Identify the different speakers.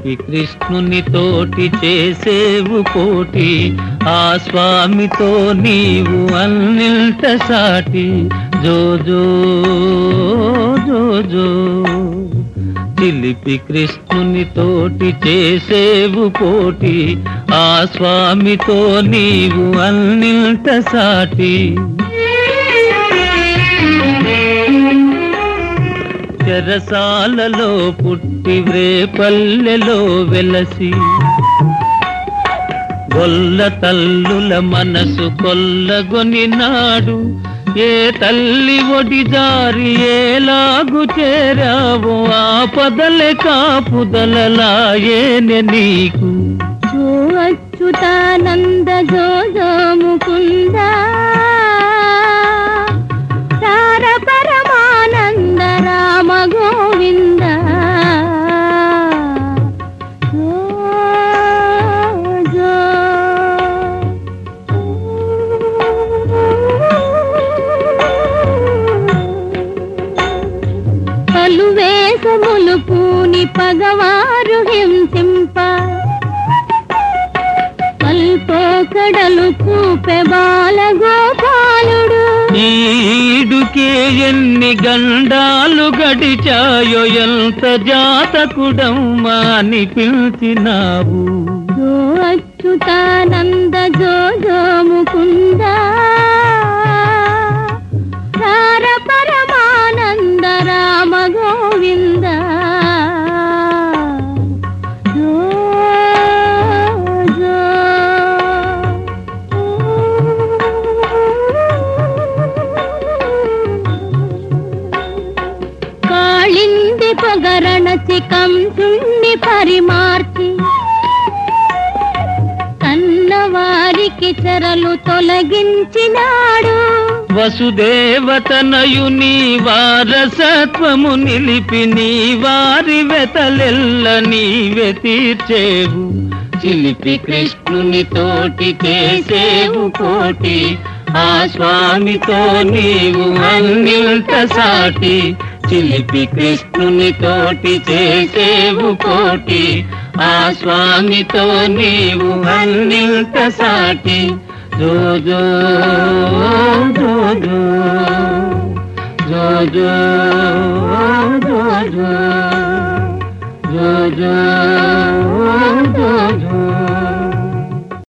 Speaker 1: చిలిపి కృష్ణుని తోటి చేసేవు పోటీ, ఆ స్వామితో నీవు అన్నింట సాటి. జో జో జో జో చిలిపి కృష్ణుని తోటి చేసేవు పోటీ, ఆ స్వామితో నీవు అన్నింట సాటి. చెరసాలలో పుట్టి వ్రేపల్లెలో వెలసి, గొల్ల తల్లుల మనసు కొల్లగొనినాడు. ఏ తల్లి ఒడి జారి ఏలాగు చేరావో, ఆపదలే కాపుదలలాయేనె నీకు.
Speaker 2: జో అచ్యుతానంద జో జో ముకుంద, సార పరమానంద రామ గోవింద. జో జో పలు వేషములు పూని పగవారు హింసింప, కల్పోకడలు చూపె బాల గోపాలుడు.
Speaker 1: ఈడుకే ఎన్ని గండాలు గడిచాయో, ఎంత జాతకుడమ్మా అని పిలిచినావు.
Speaker 2: జో అచ్యుతానంద జో జో ముకుంద, సార పరమానంద రామ గోవింద. జో జో కాళింది పొగరణచి కంసుణ్ణి పరిమార్చి, కన్నవారికి చెరలు తొలగించినాడు.
Speaker 1: వసుదేవతనయుని వారసత్వము నిలిపి, నీ వారి వెతలెల్ల నీవే తీర్చేవు. చిలిపి కృష్ణుని తోటి చేసేవు పోటీ, ఆ స్వామితో నీవు అన్నింట సాటి. చిలిపి కృష్ణుని తోటి చేసేవు పోటీ, ఆ స్వామితో నీవు అన్నింట సాటి. జో జో జో జో జో జో జో జో జో జో జో జో.